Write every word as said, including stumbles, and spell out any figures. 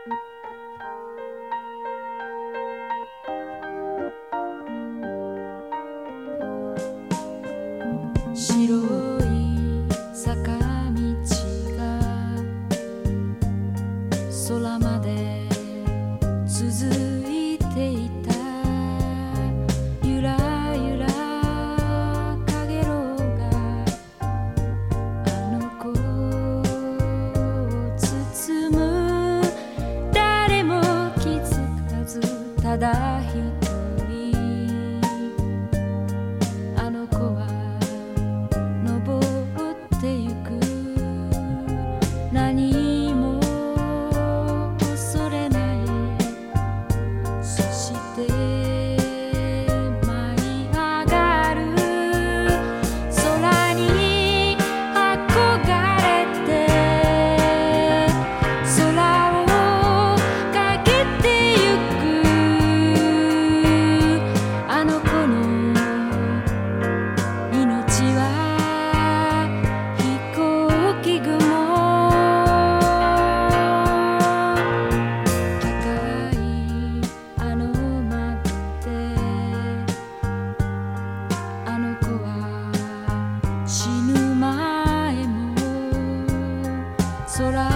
白い坂道が空まで続いていた。ゆらゆらかげろうがあの子を包む。誰も気づかずただ一人あの子は登ってゆく。何も恐れない。そして舞い上がる空に憧れて空をかけてゆく。あの子の命は飛行機雲。高いあの窓であの子は死ぬ前も空